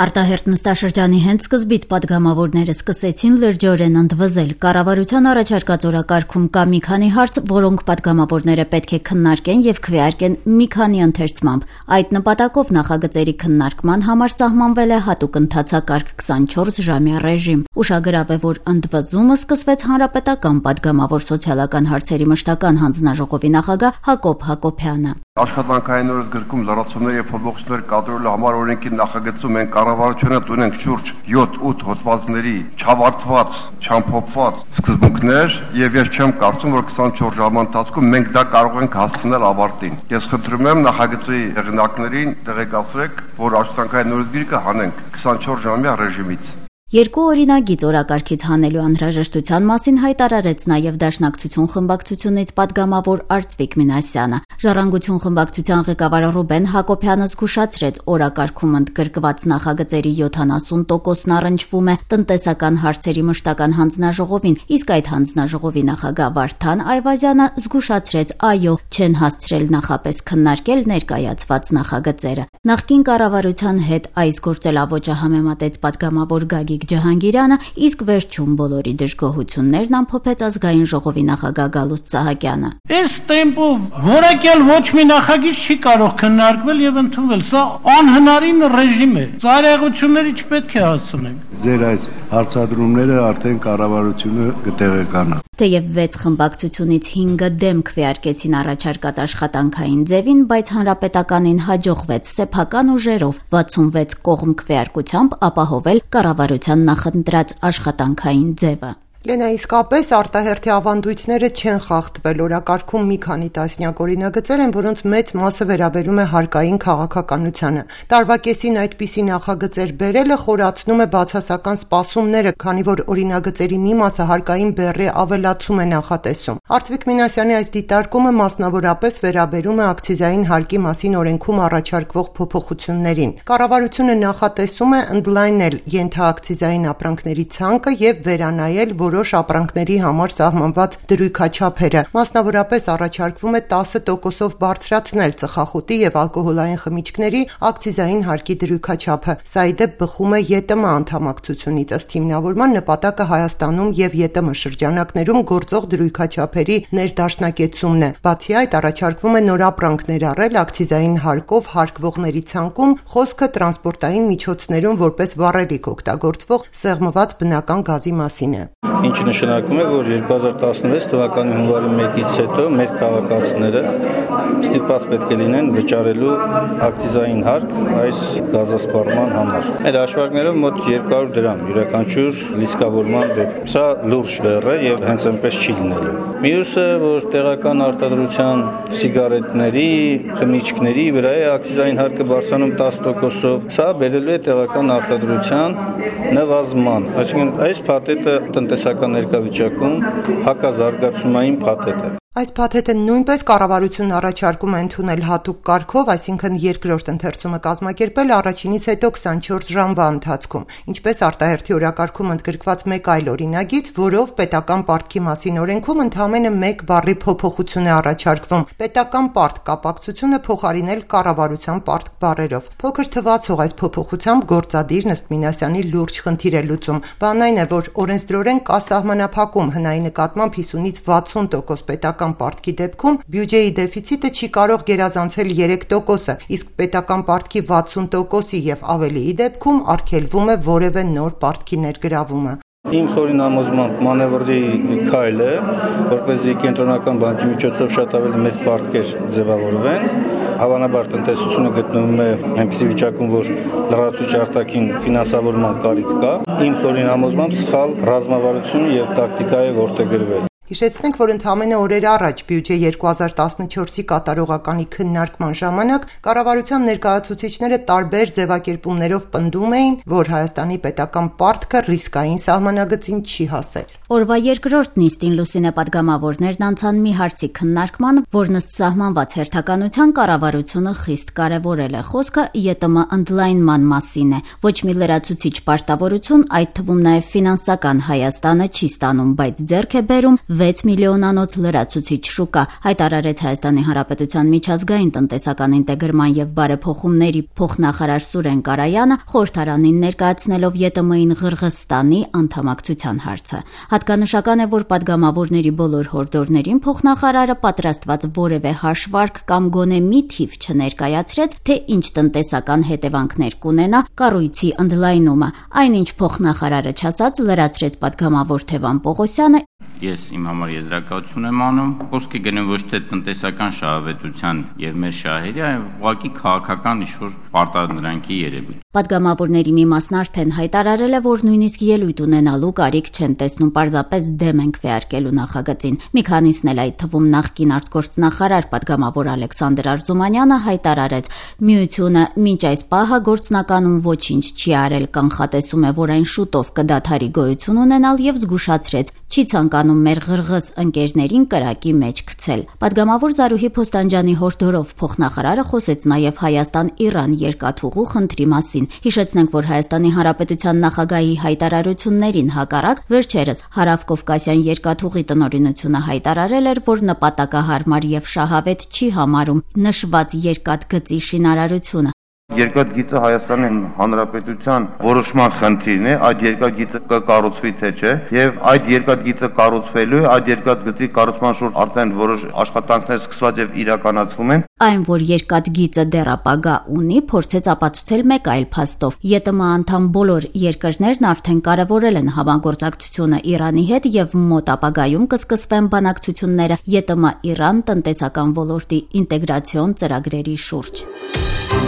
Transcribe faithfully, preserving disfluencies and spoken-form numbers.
Արտահերթ նստաշրջանի հենց սկզբից պատգամավորները սկսեցին լրջորեն ընդվզել։ Կառավարության առաջարկած օրակարգում կա մի քանի հարց, որոնք պատգամավորները պետք է քննարկեն եւ քվեարկեն մի քանի ընթերցմամբ։ Այդ նպատակով նախագծերի քննարկման համար սահմանվել է հատուկ ընթացակարգ քսանչորս ժամյա ռեժիմ։ Ուշագրավ է, որ ընդվզումը սկսվեց հանրապետական պատգամավոր սոցիալական հարցերի մշտական հանձնաժողովի նախագահ Հակոբ Հակոբյանը։ Աշխատանքային օրենսգրքում լրացումներ եւ փոփոխություններ կատարելու համար օրենքի նախագծում են կառավարությունը ունենք շուրջ յոթ-ութ հոդվածների չավարտված, չամփոփված սկզբունքներ եւ ես չեմ կարծում, որ քսանչորս ժամվա ընթացքում մենք դա կարող ենք հասցնել ավարտին։ Ես խնդրում եմ նախագծի հեղինակներին տեղեկացրեք, որ աշխատանքային օրենսգիրքը հանենք քսանչորս ժամյա ռեժիմից։ Երկու օրինագիծ օրակարգից հանելու անհրաժեշտության մասին հայտարարեց նաև Դաշնակցություն խմբակցությունից պատգամավոր Արծվիկ Մինասյանը։ Ժառանգություն խմբակցության ղեկավար Ռուբեն Հակոբյանը զգուշացրեց, օրակարգում ընդգրկված նախագծերի յոթանասուն տոկոսն առնչվում է տնտեսական հարցերի մշտական հանձնաժողովին, իսկ այդ հանձնաժողովի նախագահ Վարդան Այվազյանը զգուշացրեց, այո, չեն հասցրել նախապես քննարկել ներկայացված նախագծերը։ Նախկին կառավարության հետ այս գործելավոճը համեմատեց պատգամավոր Գագիկ Ջահանգիրյանը, իսկ վերջում բոլորի դժգոհություններն ամփոփեց ազգային ժողովի նախագահ Գալուստ Սահակյանը։ Այս տեմպով որակյալ ոչ մի նախագիծ չի կարող քննարկվել եւ ընդունվել։ Սա անհնարին ռեժիմ է։ Ծայրահեղությունների չպետք է հասցնենք։ Ձեր այս հարցադրումները արդեն կառավարությունը կտեղեկանա։ Թեև վեց խմբակցությունից հինգը դեմ քվեարկեցին առաջարկած աշխատանքային ձևին, բայց հանրապետականին հաջողվեց սեփական ուժերով վաթսունվեց կողմ քվեարկությամբ ապահովել կառավարության նախընտրած աշխատանքային ձևը։ Լենա, իսկապես արտահերթի ավանդույթները չեն խախտվել։ Օրակարգում մի քանի տասնյակ օրինագծեր են, որոնց մեծ մասը վերաբերում է հարկային քաղաքականությանը։ Տարվա կեսին այդպիսի նախագծեր բերելը խորացնում է բացասական սպասումները, քանի որ օրինագծերի մի մասը հարկային բեռի ավելացում է նախատեսում։ Արծվիկ Մինասյանի այս դիտարկումը մասնավորապես վերաբերում է ակցիզային հարկի մասին օրենքում առաջարկվող փոփոխություններին։ Կառավարությունը նախատեսում է ընդլայնել ենթաակցիզային ապրանքների ցանկը եւ վերանայել որոշ ապրանքների համար սահմանված դրույքաչափերը։ Մասնավորապես առաջարկվում է տասը տոկոսով բարձրացնել ծխախոտի եւ ալկոհոլային խմիչքների ակցիզային հարկի դրույքաչափը։ Սա ի դեպ բխում է ԵՏՄ անդամակցությունից, ըստ հիմնավորման նպատակը Հայաստանում եւ ԵՏՄ շրջանակներում գործող դրույքաչափերի ներդաշնակեցումն է։ Բացի այդ, առաջարկվում է նոր ապրանք ներառել ակցիզային հարկով հարկվողների ցանկում, խոսքը տրանսպորտային միջոցներում որպես վառելիք օգտագործվող սեղմված բնական գազի մասին է։ Ինչը նշանակում է, որ երկու հազար տասնվեց թվականի հունվարի մեկից հետո մեր քաղաքացիները ստիպված պետք է լինեն վճարելու ակցիզային հարկ այս գազասպառման համար։ Այդ հաշվարկներով մոտ երկու հարյուր դրամ յուրաքանչյուր լիցքավորման դեպքում։ Սա լուրջ բեռ է եւ հենց այնպես չի լինելու։ Մյուսը, որ տեղական արտադրության սիգարետների, խմիչքների վրա է ակցիզային հարկը բարձրանում տասը տոկոսով, սա բերելու է տեղական արտադրության նվազման։ Այսինքն այս փաթեթը տնտեսական ներկայվիճակում հակազարգացումային փաթեթ է։ Այս փաթեթը նույնպես կառավարությունն առաջարկում է ընդունել հատուկ կարգով, այսինքն երկրորդ ընթերցումը կազմակերպել առաջինից հետո քսանչորս ժամվա ընթացքում, ինչպես արտահերթի օրակարգում ընդգրկված մեկ այլ օրինագիծ, որով պետական պարտքի մասին օրենքում ընդամենը մեկ բառի փոփոխություն է առաջարկվում։ Պետական պարտք կապակցությունը փոխարինել կառավարության պարտք բառերով։ Փոքր թվացող այս փոփոխությամբ գործադիր Նստ Մինասյանի լուրջ խնդիր է լուծում։ Բանն այն է, որ օրենսդրորեն կա սահմանափակում հնայի նկատմամբ հիսունից վաթսուն տոկոս պետական պարտքի դեպքում բյուջեի դեֆիցիտը չի կարող գերազանցել երեք տոկոսը, իսկ պետական պարտքի վաթսուն տոկոսի եւ ավելիի դեպքում արգելվում է որևէ նոր պարտքի ներգրավումը։ Իմ խորին համոզմամբ մանևրի քայլ է, որպեսզի կենտրոնական բանկի միջոցով շատ ավելի մեծ պարտքեր ձևավորվեն։ Հավանաբար տնտեսությունը գտնվում է այնպիսի վիճակում, որ լրացուցիչ արտաքին ֆինանսավորման կարիք կա։ Իմ խորին համոզմամբ սխալ ռազմավարություն եւ տակտիկա է որդեգրվել։ Հիշեցնենք, որ ընդամենը օրեր առաջ բյուջե երկու հազար տասնչորսի կատարողականի քննարկման ժամանակ կառավարության ներկայացուցիչները տարբեր ձևակերպումներով պնդում էին, որ Հայաստանի պետական պարտքը ռիսկային սահմանագծին չի հասել։ Օրվա երկրորդ նիստին Լուսինե պատգամավորներն անցան մի հարցի քննարկման, որն ըստ սահմանված հերթականության կառավարությունը խիստ կարևորել է։ Խոսքը ԵՏՄ ընդլայնման մասին է։ Ոչ մի լրացուցիչ պարտավորություն, այդ թվում նաև ֆինանսական Հայաստանը չի ստանում, բայց ձեռք է բերում վեց միլիոնանոց լրացուցիչ շուկա, հայտարարեց Հայաստանի Հանրապետության միջազգային տնտեսական ինտեգրման եւ բարեփոխումների փոխնախարար Սուրեն Կարայանը, խորհրդարանին ներկայացնելով ԵՏՄ-ին Ղրղըզստանի անդամակցության հարցը։ Հատկանշական է, որ падգամավորների բոլոր հորդորներին փոխնախարարը պատրաստված որևէ հաշվարկ կամ գոնե մի թիվ չներկայացրեց, թե ինչ տնտեսական հետևանքներ կունենա կառույցի ընդլայնումը։ Այնինչ փոխնախարարը չասած լրացրեց падգամավոր Թևան Պողոսյանը. Ես իմ համար եզրակացություն եմ անում, խոսքը գնում ոչ թե տնտեսական շահավետության եւ մեր շահերի, այլ ուղղակի քաղաքական ինչ-որ պարտադրանքի երևույթ։ Պատգամավորների մի մասն արդեն հայտարարել է, որ նույնիսկ ելույթ ունենալու կարիք չեն տեսնում, պարզապես դեմ են քվեարկելու նախագծին։ Մի քանիսն էլ այդ թվում նախկին արտգործնախարար պատգամավոր Ալեքսանդր Արզումանյանը հայտարարեց. միությունը մինչ այս պահը գործնականում ոչինչ չի արել, կանխատեսում է, որ այն շուտով կդադարի գոյություն ունենալ եւ զգուշացրեց. չի ցանկանում մեր ղրղըզ ընկերներին կրակի մեջ գցել։ Պատգամավոր Զարուհի Փոստանջյանի հորդորով փոխնախարարը խոսեց նաեւ Հայաստան-Իրան երկաթուղու խնդրի մասին։ Հիշեցնենք, որ Հայաստանի Հանրապետության նախագահի հայտարարություններին հակառակ վերջերս Հարավկովկասյան երկաթուղի տնօրինությունը հայտարարել էր, որ նպատակահարմար եւ շահավետ չի համարում նշված երկաթգծի շինարարությունը։ Երկաթգիծը Հայաստանի Հանրապետության որոշման խնդիրն է, այդ երկաթգիծը կկառուցվի թե չէ, եւ այդ երկաթգիծը կառուցվելու է, այդ երկաթգծի կառուցման շուրջ արդեն որոշ աշխատանքներ սկսված եւ իրականացվում են։ Այն, որ երկաթգիծը դեռ ապագա ունի, փորձեց ապացուցել մեկ այլ փաստով։ ԵՏՄ անդամ բոլոր երկրներն արդեն կարևորել են համագործակցությունը Իրանի հետ եւ մոտ ապագայում կսկսվեն բանակցությունները ԵՏՄ-Իրան տնտեսական ոլորտի ինտեգրացիոն ծրագրերի շուրջ։